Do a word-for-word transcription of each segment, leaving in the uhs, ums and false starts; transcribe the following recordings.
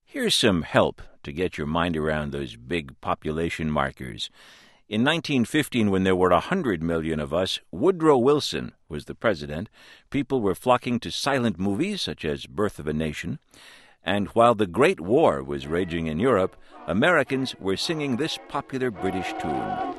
Here's some help to get your mind around those big population markers. In nineteen fifteen, when there were one hundred million of us, Woodrow Wilson was the president. People were flocking to silent movies such as Birth of a Nation. And while the Great War was raging in Europe, Americans were singing this popular British tune.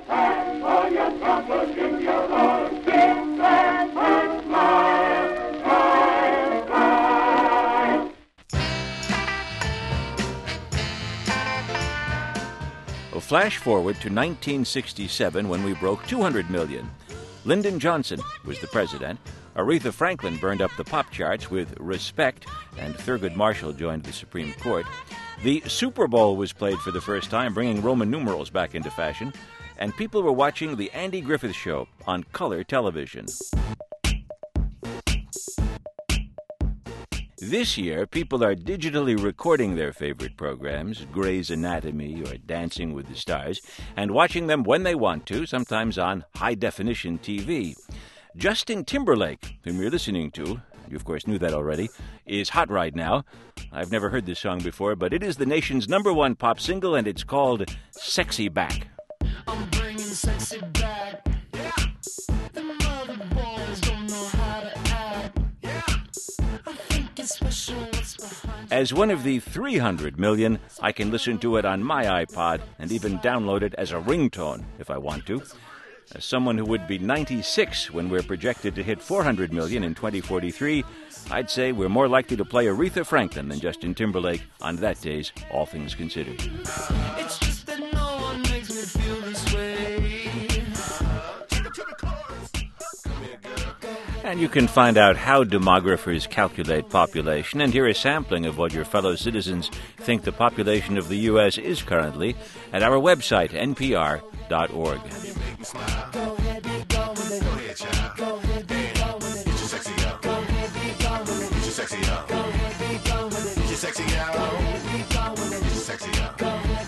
Well, flash forward to nineteen sixty-seven when we broke two hundred million. Lyndon Johnson was the president. Aretha Franklin burned up the pop charts with Respect, and Thurgood Marshall joined the Supreme Court. The Super Bowl was played for the first time, bringing Roman numerals back into fashion, and people were watching The Andy Griffith Show on color television. This year, people are digitally recording their favorite programs, Grey's Anatomy or Dancing with the Stars, and watching them when they want to, sometimes on high-definition T V. Justin Timberlake, whom you're listening to, you of course knew that already, is hot right now. I've never heard this song before, but it is the nation's number one pop single, and it's called Sexy Back. I'm bringing sexy back. Yeah. The mother boys don't know how to act. Yeah. I think it's special what's behind. As one of the three hundred million, I can listen to it on my iPod and even download it as a ringtone if I want to. As someone who would be ninety-six when we're projected to hit four hundred million in twenty forty-three, I'd say we're more likely to play Aretha Franklin than Justin Timberlake on that day's All Things Considered. It's just that no one makes me feel this way. And you can find out how demographers calculate population and hear a sampling of what your fellow citizens think the population of the U S is currently at our website, N P R dot org. Go ahead, be gone with it. Go ahead, child. Go ahead, be gone with it. Get your sexy up. Go ahead, be gone with it. Get your sexy up. Go ahead, be gone with it. Get your sexy up. Go ahead, be gone with it. Get your sexy up. Go ahead.